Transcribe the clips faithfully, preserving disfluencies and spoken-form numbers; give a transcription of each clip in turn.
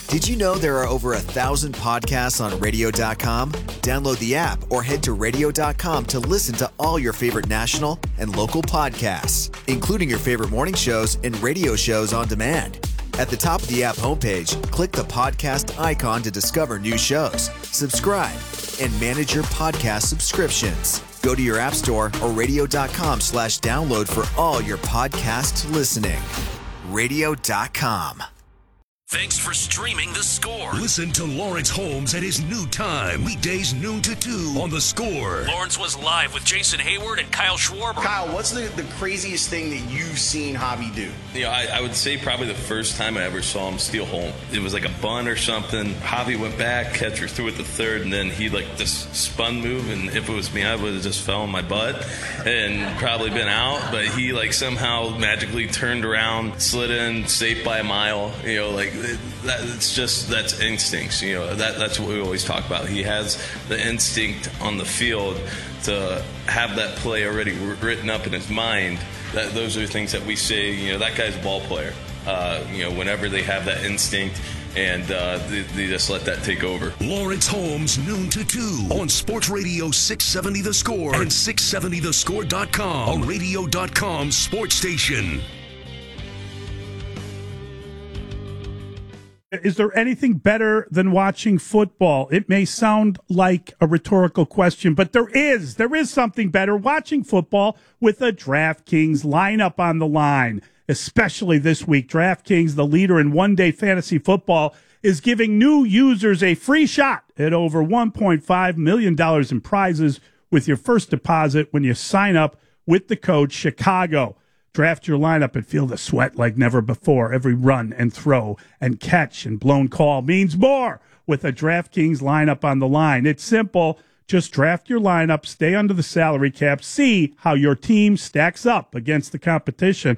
Did you know there are over a thousand podcasts on radio dot com? Download the app or head to radio dot com to listen to all your favorite national and local podcasts, including your favorite morning shows and radio shows on demand. At the top of the app homepage, click the podcast icon to discover new shows, subscribe, and manage your podcast subscriptions. Go to your app store or radio dot com slash download for all your podcast listening. radio dot com. Thanks for streaming The Score. Listen to Lawrence Holmes at his new time, weekdays noon to two on The Score. Lawrence was live with Jason Hayward and Kyle Schwarber. Kyle, what's the, the craziest thing that you've seen Javi do? You know, I, I would say probably the first time I ever saw him steal home. It was like a bunt or something. Javi went back, catcher threw it the third, and then he like this spun move, and if it was me, I would have just fell on my butt and probably been out. But he like somehow magically turned around, slid in, safe by a mile. You know, like it, that, it's just that's instincts. You know, that that's what we always talk about. He has the instinct on the field to have that play already written up in his mind. That, those are the things that we say, you know, that guy's a ball player. Uh, you know, whenever they have that instinct and uh, they, they just let that take over. Lawrence Holmes, noon to two on Sports Radio six seventy The Score and six seventy the score dot com, a radio dot com sports station. Is there anything better than watching football? It may sound like a rhetorical question, but there is. There is something better. Watching football with a DraftKings lineup on the line, especially this week. DraftKings, the leader in one-day fantasy football, is giving new users a free shot at over one point five million dollars in prizes with your first deposit when you sign up with the code Chicago. Draft your lineup and feel the sweat like never before. Every run and throw and catch and blown call means more with a DraftKings lineup on the line. It's simple. Just draft your lineup, stay under the salary cap, see how your team stacks up against the competition.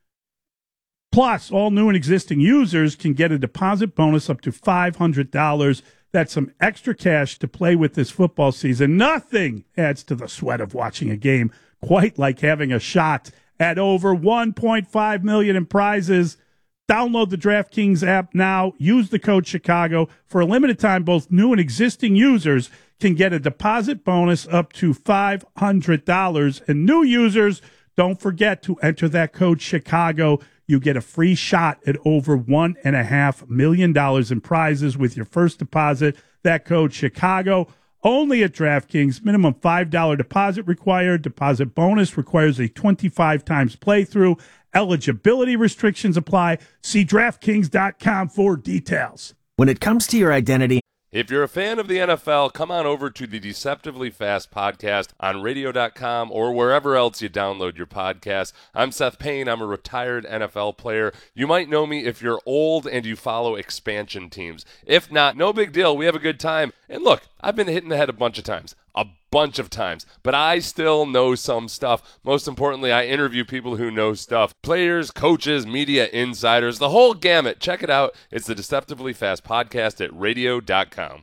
Plus, all new and existing users can get a deposit bonus up to five hundred dollars. That's some extra cash to play with this football season. Nothing adds to the sweat of watching a game quite like having a shot at over one point five million dollars in prizes. Download the DraftKings app now. Use the code Chicago. For a limited time, both new and existing users can get a deposit bonus up to five hundred dollars. And new users, don't forget to enter that code Chicago. You get a free shot at over one point five million dollars in prizes with your first deposit. That code Chicago. Only at DraftKings. Minimum five dollars deposit required. Deposit bonus requires a twenty-five times playthrough. Eligibility restrictions apply. See DraftKings dot com for details. When it comes to your identity, if you're a fan of the N F L, come on over to the Deceptively Fast podcast on radio dot com or wherever else you download your podcast. I'm Seth Payne. I'm a retired N F L player. You might know me if you're old and you follow expansion teams. If not, no big deal. We have a good time. And look, I've been hitting the head a bunch of times. A bunch of times. But I still know some stuff. Most importantly, I interview people who know stuff. Players, coaches, media insiders, the whole gamut. Check it out. It's the Deceptively Fast podcast at radio dot com.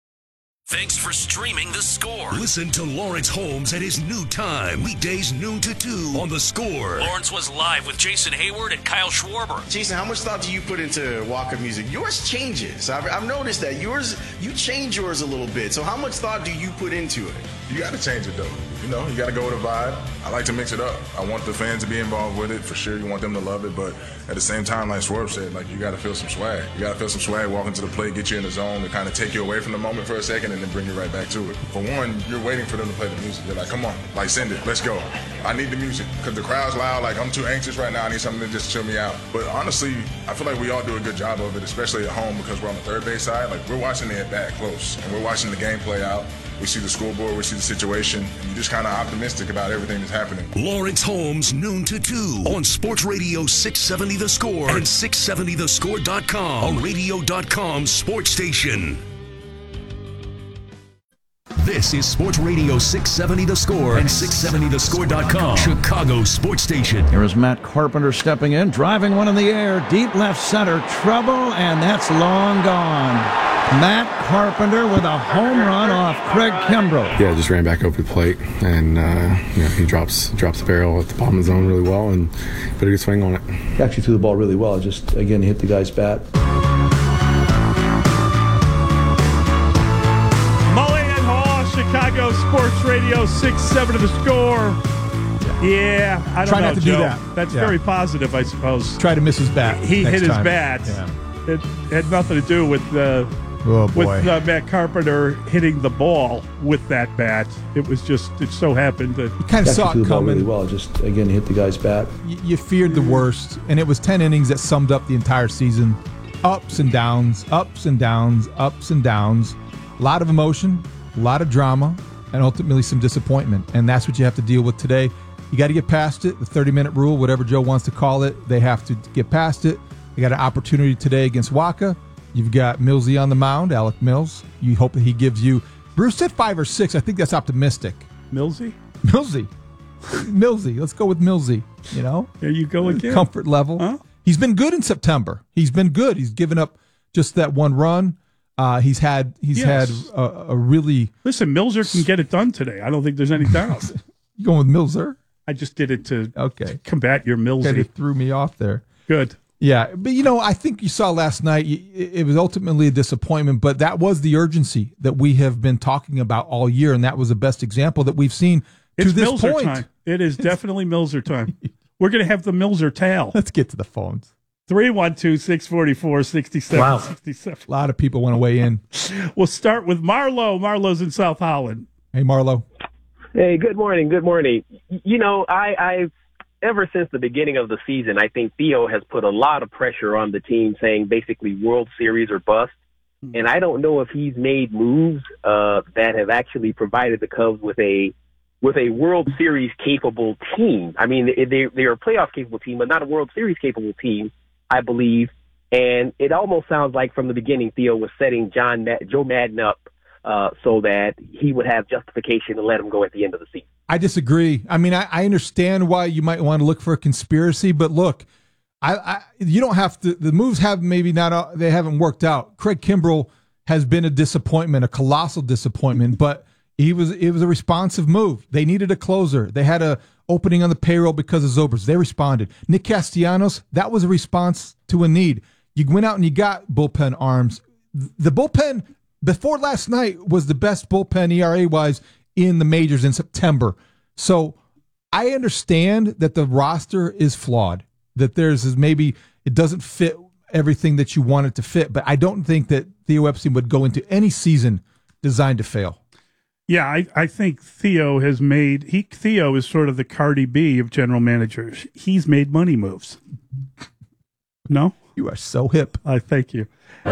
Thanks for streaming The Score. Listen to Lawrence Holmes at his new time, weekdays noon to two on The Score. Lawrence was live with Jason Hayward and Kyle Schwarber. Jason, how much thought do you put into Walker music? Yours changes. I've, I've noticed that yours, you change yours a little bit. So how much thought do you put into it? You got to change it, though. You know, you got to go with a vibe. I like to mix it up. I want the fans to be involved with it, for sure. You want them to love it. But at the same time, like Swerve said, like, you got to feel some swag. You got to feel some swag, walk into the plate, get you in the zone to kind of take you away from the moment for a second and then bring you right back to it. For one, you're waiting for them to play the music. They're like, come on, like, send it. Let's go. I need the music because the crowd's loud. Like, I'm too anxious right now. I need something to just chill me out. But honestly, I feel like we all do a good job of it, especially at home because we're on the third base side. Like, we're watching it back close, and we're watching the game play out. We see the scoreboard, we see the situation, and you're just kind of optimistic about everything that's happening. Lawrence Holmes, noon to two on Sports Radio six seventy The Score and six seventy the score dot com, a radio dot com sports station. This is Sports Radio six seventy The Score and six seventy the score dot com, Chicago sports station. Here is Matt Carpenter stepping in, driving one in the air, deep left center, trouble, and that's long gone. Matt Carpenter with a home run off Craig Kimbrough. Yeah, just ran back over the plate, and uh, you know, he drops drops the barrel at the bottom of the zone really well, and put a good swing on it. He actually threw the ball really well. Just, again, hit the guy's bat. Radio, six seven to the score. Yeah, I don't Try know, not to Joe. do that. That's Yeah. very positive, I suppose. Try to miss his bat. He next hit his time. bat. Yeah. It had nothing to do with uh, Oh, boy. with uh, Matt Carpenter hitting the ball with that bat. It was just it so happened that You kind of saw it coming. really well. Just again hit the guy's bat. Y- You feared the worst, and it was ten innings that summed up the entire season. Ups and downs, ups and downs, ups and downs. A lot of emotion, a lot of drama, and ultimately some disappointment. And that's what you have to deal with today. You got to get past it. The thirty-minute rule, whatever Joe wants to call it, they have to get past it. You got an opportunity today against Waka. You've got Millsy on the mound, Alec Mills. You hope that he gives you. Bruce said five or six. I think that's optimistic. Millsy? Millsy. Millsy. Let's go with Millsy. You know? There you go again. Comfort level. Huh? He's been good in September. He's been good. He's given up just that one run. Uh, he's had he's Yes. had a, a really. Listen, Milzer can get it done today. I don't think there's any doubt. You going with Milzer? I just did it to Okay. combat your Kind Millsy. of threw me off there. Good. Yeah, but you know, I think you saw last night. y- It was ultimately a disappointment, but that was the urgency that we have been talking about all year, and that was the best example that we've seen to It's this Milzer point. time. It is definitely Milzer time. We're going to have the Milzer tale. Let's get to the phones. three one two, six four four, six seven six seven. A lot of people want to weigh in. We'll start with Marlo. Marlo's in South Holland. Hey, Marlo. Hey, good morning. Good morning. You know, I, I've ever since the beginning of the season, I think Theo has put a lot of pressure on the team, saying basically World Series or bust. And I don't know if he's made moves uh, that have actually provided the Cubs with a with a World Series capable team. I mean, they they're a playoff capable team, but not a World Series capable team, I believe. And it almost sounds like from the beginning, Theo was setting John Joe Madden up uh, so that he would have justification to let him go at the end of the season. I disagree. I mean, I, I understand why you might want to look for a conspiracy, but look, I, I you don't have to. The moves have maybe not. Uh, they haven't worked out. Craig Kimbrell has been a disappointment, a colossal disappointment, but he was. It was a responsive move. They needed a closer. They had a opening on the payroll because of Zobrist. They responded. Nick Castellanos, that was a response to a need. You went out and you got bullpen arms. The bullpen before last night was the best bullpen E R A wise in the majors in September. So I understand that the roster is flawed, that there's is maybe it doesn't fit everything that you want it to fit, but I don't think that Theo Epstein would go into any season designed to fail. Yeah, I, I think Theo has made he Theo is sort of the Cardi B of general managers. He's made money moves. No? You are so hip. I thank you.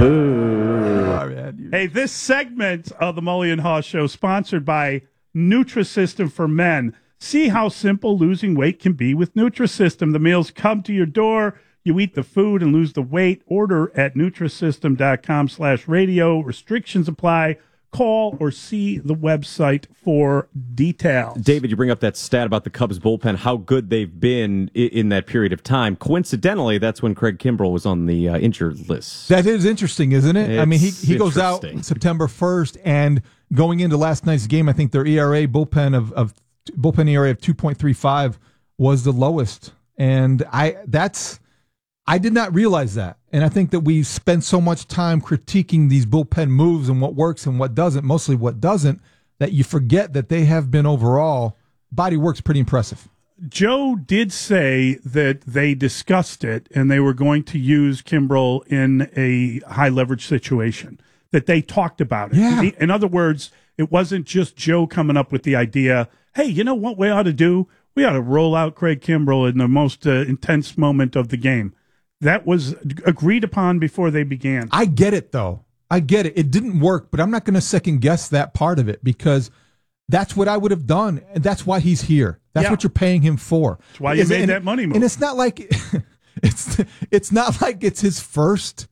Oh, man, you- Hey, this segment of the Mully and Haw Show sponsored by Nutrisystem for Men. See how simple losing weight can be with Nutrisystem. The meals come to your door. You eat the food and lose the weight. Order at Nutrisystem.com slash radio. Restrictions apply. Call or see the website for details. David, you bring up that stat about the Cubs bullpen, how good they've been in, in that period of time. Coincidentally, that's when Craig Kimbrell was on the uh, injured list. That is interesting, isn't it? It's I mean, he, he goes out September first, and going into last night's game, I think their E R A bullpen of, of bullpen E R A of two point three five was the lowest. And I that's I did not realize that. And I think that we spend so much time critiquing these bullpen moves and what works and what doesn't, mostly what doesn't, that you forget that they have been overall, body work's pretty impressive. Joe did say that they discussed it and they were going to use Kimbrell in a high leverage situation, that they talked about it. Yeah. In other words, it wasn't just Joe coming up with the idea, hey, you know what we ought to do? We ought to roll out Craig Kimbrell in the most uh, intense moment of the game. That was agreed upon before they began. I get it, though. I get it. It didn't work, but I'm not going to second guess that part of it because that's what I would have done, and that's why he's here. That's Yeah. what you're paying him for. That's why you Is- made and- that money move. And it's not like it's it's not like it's his first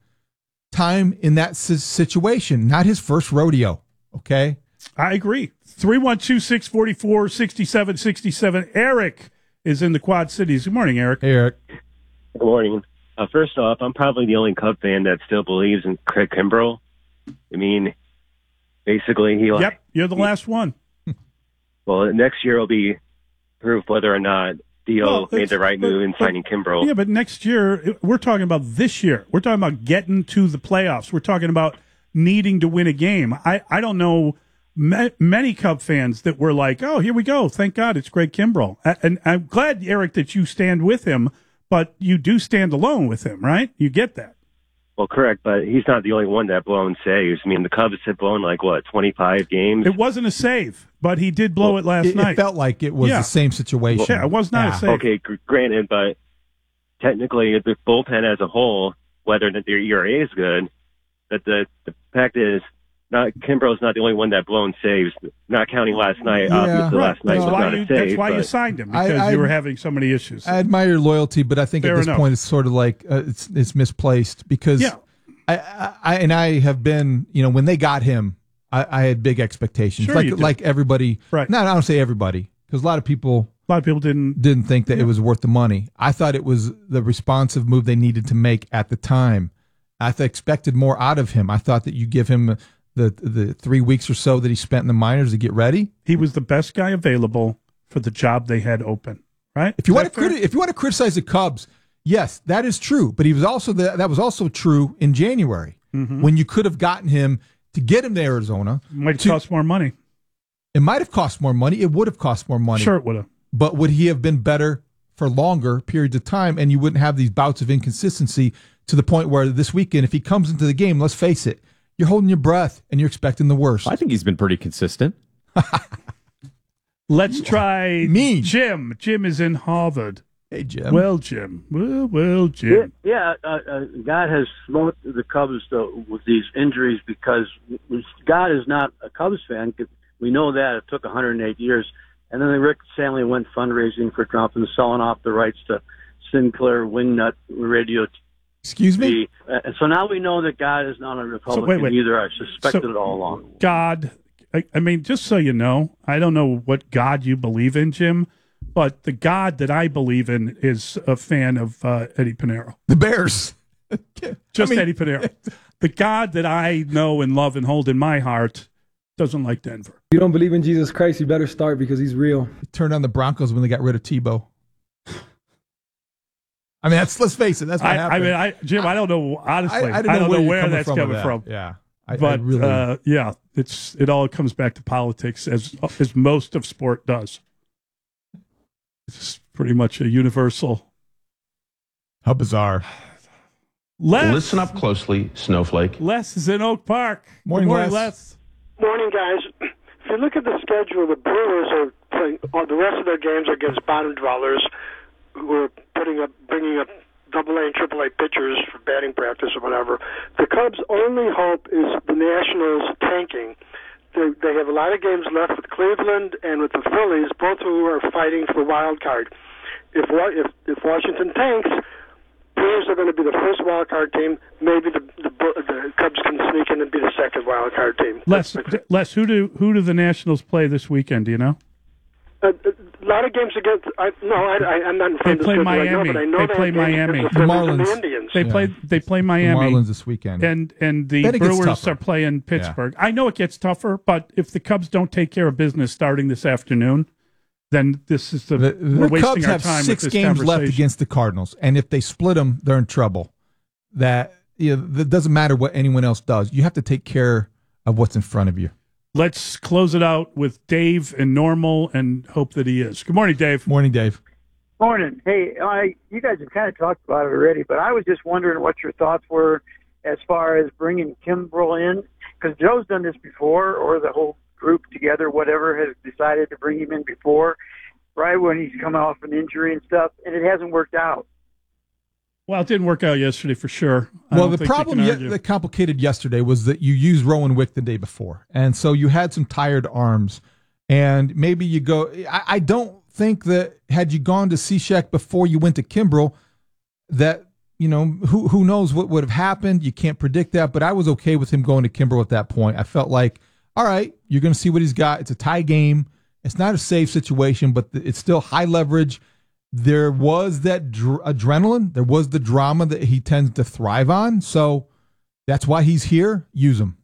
time in that si- situation, not his first rodeo. Okay, I agree. three one two, six four four, six seven six seven. Eric is in the Quad Cities. Good morning, Eric. Hey, Eric. Good morning. Uh, first off, I'm probably the only Cub fan that still believes in Craig Kimbrell. I mean, basically, he. Yep, you're the last one. Well, next year will be proof whether or not Theo Well, made it's- the right but- move in but- signing Kimbrell. Yeah, but next year, we're talking about this year. We're talking about getting to the playoffs. We're talking about needing to win a game. I, I don't know ma- many Cub fans that were like, "Oh, here we go! Thank God it's Greg Kimbrell." And I'm glad, Eric, that you stand with him, but you do stand alone with him, right? You get that. Well, correct, but he's not the only one that blown saves. I mean, the Cubs have blown like what twenty-five games. It wasn't a save, but he did blow well, it last it, night. It felt like it was yeah. the same situation. Yeah, it was not yeah. a save. Okay, gr- granted, but technically the bullpen as a whole, whether their E R A is good, but the the fact is, not Kimbrell's not the only one that blown saves. Not counting last night. Yeah, Obviously, right. last night that's was why not you, a save. That's why but, you signed him, because I, I, you were having so many issues. I admire your loyalty, but I think Fair at this enough. point it's sort of like uh, it's it's misplaced because Yeah. I, I, I and I have been, you know, when they got him, I, I had big expectations, Sure like you did. like everybody. Right. No, I don't say everybody, because a lot of people A lot of people didn't. didn't think that it was worth the money. I thought it was the responsive move they needed to make at the time. I th- expected more out of him. I thought that you give him the the three weeks or so that he spent in the minors to get ready. He was the best guy available for the job they had open, right? If you Is want that to fair? criti- if you want to criticize the Cubs, yes, that is true. But he was also the, that was also true in January Mhm. when you could have gotten him to get him to Arizona. Might to- cost more money. It might have cost more money. It would have cost more money. Sure, it would have. But would he have been better for longer periods of time, and you wouldn't have these bouts of inconsistency to the point where this weekend, if he comes into the game, let's face it, you're holding your breath and you're expecting the worst. I think he's been pretty consistent. Let's try Me. Jim. Jim is in Harvard. Hey, Jim. Well, Jim. Well, well, Jim. Yeah, uh, uh, God has smote the Cubs uh, with these injuries because God is not a Cubs fan. We know that. It took one hundred eight years. And then Rick Stanley went fundraising for Trump and selling off the rights to Sinclair Wingnut Radio. Excuse me? Uh, and so now we know that God is not a Republican wait, wait. either. I suspected So- it all along. God, I, I mean, just so you know, I don't know what God you believe in, Jim, but the God that I believe in is a fan of uh, Eddie Pinero. The Bears. Just I mean- Eddie Pinero. The God that I know and love and hold in my heart doesn't like Denver. If you don't believe in Jesus Christ, you better start because he's real. Turned on the Broncos when they got rid of Tebow. I mean, that's let's face it. That's what I, I happened. mean, I, Jim, I don't know, honestly. I- I I, didn't know don't where know you're where coming that's from with coming that. from. Yeah. I- I but, really- uh, yeah, it's it all comes back to politics, as as most of sport does. It's pretty much a universal. How bizarre. Les, Listen up closely, Snowflake. Les is in Oak Park. Morning, Good morning, Les. Les. Morning, guys. If you look at the schedule, the Brewers are playing. All the rest of their games are against bottom dwellers, who are putting up, bringing up Double A and Triple A pitchers for batting practice or whatever. The Cubs' only hope is the Nationals tanking. They, they have a lot of games left with Cleveland and with the Phillies, both who are fighting for wild card. If Wa- if, if Washington tanks, Brewers are going to be the first wild card team. Maybe the, the the Cubs can sneak in and be the second wild card team. Les, Les, who do who do the Nationals play this weekend? Do you know? A, a lot of games against. I, no, I, I, I'm not in They front of the play schedule right now, Miami. but I know They they play have games Miami. against the The Phillies and Marlins. the Indians. They Yeah. play they play Miami. The Marlins this weekend. And and the Then it gets Brewers tougher. are playing Pittsburgh. I know it gets tougher, but if the Cubs don't take care of business starting this afternoon, then this is the, The, we're the wasting Cubs our have time six with this games left conversation. against the Cardinals, and if they split them, they're in trouble. That you know, that doesn't matter what anyone else does. You have to take care of what's in front of you. Let's close it out with Dave and Normal and hope that he is. Good morning, Dave. Morning, Dave. Morning. Hey, I, you guys have kind of talked about it already, but I was just wondering what your thoughts were as far as bringing Kimbrell in, because Joe's done this before, or the whole group together, whatever, has decided to bring him in before, right when he's come off an injury and stuff, and it hasn't worked out. Well, it didn't work out yesterday for sure. I Well, don't the think you problem can ye- argue. that complicated yesterday was that you used Rowan Wick the day before, and so you had some tired arms, and maybe you go. I, I don't think that had you gone to Cishek before you went to Kimbrell, that you know who who knows what would have happened. You can't predict that, but I was okay with him going to Kimbrell at that point. I felt like, all right, you're going to see what he's got. It's a tie game. It's not a safe situation, but it's still high leverage. There was that dr- adrenaline. There was the drama that he tends to thrive on. So that's why he's here. Use him.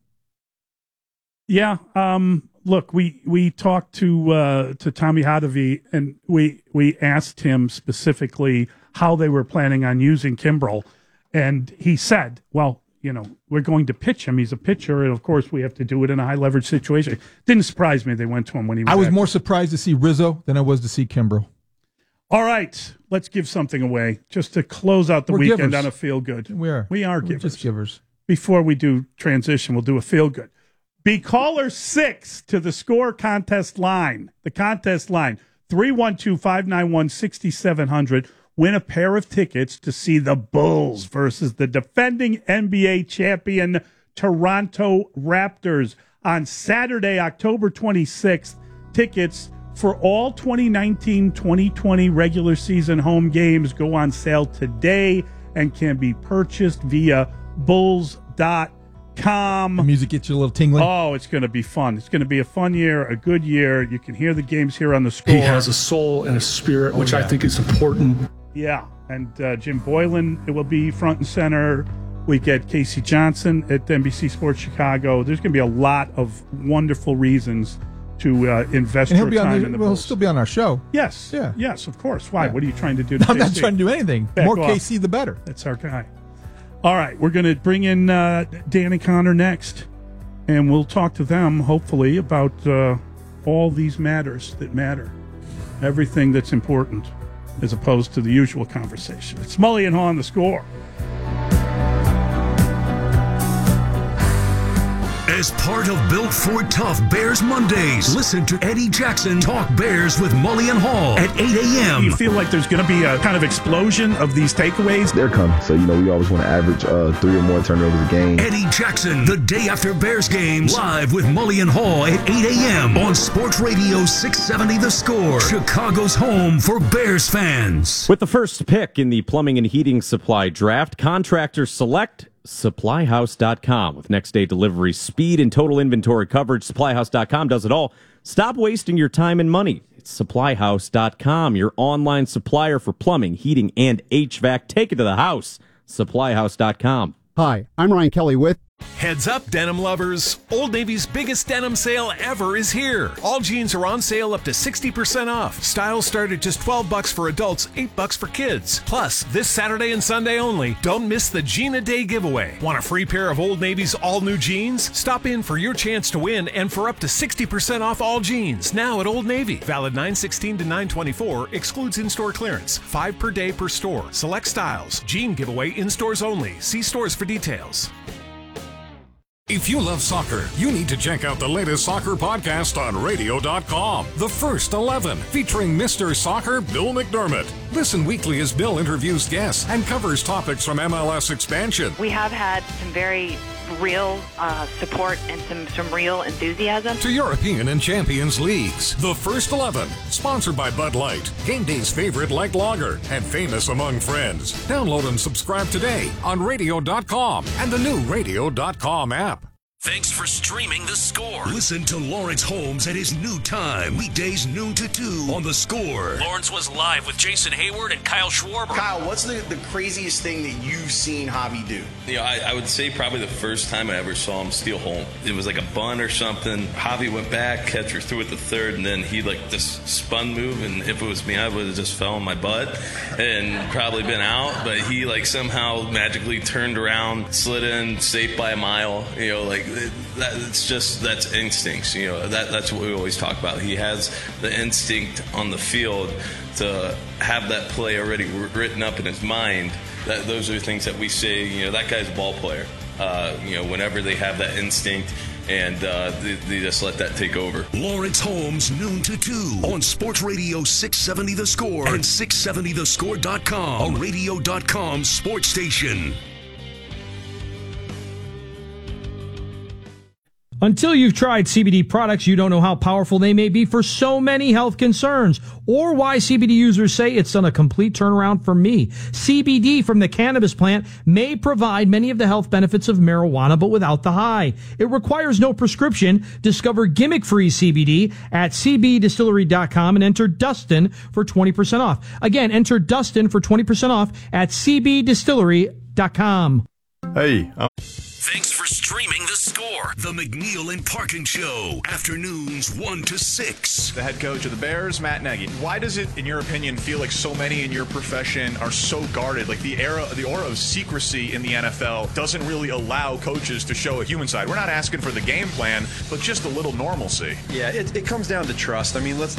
Yeah. Um, look, we, we talked to uh, to Tommy Hotovy, and we we asked him specifically how they were planning on using Kimbrell, and he said, "Well, you know, we're going to pitch him. He's a pitcher, and of course we have to do it in a high leverage situation. Didn't surprise me they went to him when he was I was active. more surprised to see Rizzo than I was to see Kimbrel. All right, let's give something away just to close out the We're weekend givers. on a feel good. We are. We are We're givers. just givers. Before we do transition, we'll do a feel good. Be caller six to the score contest line. The contest line, three one two, five nine one, six seven zero zero. Win a pair of tickets to see the Bulls versus the defending N B A champion Toronto Raptors on Saturday, October twenty-sixth. Tickets for all twenty nineteen twenty twenty regular season home games go on sale today and can be purchased via bulls dot com. The music gets you a little tingling. Oh, it's going to be fun. It's going to be a fun year, a good year. You can hear the games here on the Score. He has a soul and a spirit, which Oh, yeah. I think is important. Yeah, and uh, Jim Boylan, it will be front and center. We get Casey Johnson at N B C Sports Chicago. There's going to be a lot of wonderful reasons to uh, invest And he'll your be on time the, in the well, he'll Bulls. still be on our show. Yes. Yeah. Yes, of course. Why? Yeah. What are you trying to do to I'm not K C? trying to do anything. Back More off. K C, the better. That's our guy. All right, we're going to bring in uh, Dan and Connor next, and we'll talk to them, hopefully, about uh, all these matters that matter, everything that's important, as opposed to the usual conversation. It's Mully and Haw on the Score. As part of Built for Tough Bears Mondays, listen to Eddie Jackson talk Bears with Mully and Hall at eight a.m. You feel like there's going to be a kind of explosion of these takeaways? They're coming. So, you know, we always want to average uh, three or more turnovers a game. Eddie Jackson, the day after Bears games, live with Mully and Hall at eight a.m. on Sports Radio six seventy The Score, Chicago's home for Bears fans. With the first pick in the plumbing and heating supply draft, contractors select supply house dot com. With next day delivery, speed, and total inventory coverage, supply house dot com does it all. Stop wasting your time and money. It's supply house dot com, your online supplier for plumbing, heating, and H V A C. Take it to the house. supply house dot com. Hi, I'm Ryan Kelly with Heads up, denim lovers. Old Navy's biggest denim sale ever is here. All jeans are on sale up to sixty percent off. Styles start at just twelve bucks for adults, eight bucks for kids. Plus, this Saturday and Sunday only, don't miss the Jean a Day giveaway. Want a free pair of Old Navy's all-new jeans? Stop in for your chance to win and for up to sixty percent off all jeans. Now at Old Navy. Valid nine sixteen to nine twenty-four. Excludes in-store clearance. Five per day per store. Select styles. Jean giveaway in stores only. See stores for details. If you love soccer, you need to check out the latest soccer podcast on radio dot com. The First eleven, featuring Mister Soccer Bill McDermott. Listen weekly as Bill interviews guests and covers topics from M L S expansion. We have had some very real uh, support and some, some real enthusiasm. To European and Champions Leagues. The First eleven, sponsored by Bud Light, game day's favorite light lager, and famous among friends. Download and subscribe today on radio dot com and the new radio dot com app. Thanks for streaming The Score. Listen to Lawrence Holmes at his new time, weekdays noon to two on The Score. Lawrence was live with Jason Hayward and Kyle Schwarber. Kyle, what's the, the craziest thing that you've seen Javi do? You know, I, I would say probably the first time I ever saw him steal home. It was like a bunt or something. Javi went back, catcher threw it the third, and then he like this spun move, and if it was me, I would have just fell on my butt and probably been out. But he like somehow magically turned around, slid in, safe by a mile. You know, like it, that, it's just that's instincts. You know, that that's what we always talk about. He has the instinct on the field to have that play already written up in his mind. That those are things that we say. You know, that guy's a ball player. Uh, you know, whenever they have that instinct. And uh, they, they just let that take over. Lawrence Holmes, noon to two on Sports Radio six seventy The Score and six seventy the score dot com, a radio dot com sports station. Until you've tried C B D products, you don't know how powerful they may be for so many health concerns, or why C B D users say it's done a complete turnaround for me. C B D from the cannabis plant may provide many of the health benefits of marijuana, but without the high. It requires no prescription. Discover gimmick-free C B D at c b distillery dot com and enter Dustin for twenty percent off. Again, enter Dustin for twenty percent off at c b distillery dot com. Hey. I'm- Thanks for streaming streaming the score. The McNeil and Parkin Show, afternoons one to six. The head coach of the Bears, Matt Nagy. Why does it, in your opinion, feel like so many in your profession are so guarded? Like the era, the aura of secrecy in the N F L doesn't really allow coaches to show a human side. We're not asking for the game plan, but just a little normalcy. Yeah, it, it comes down to trust. I mean, let's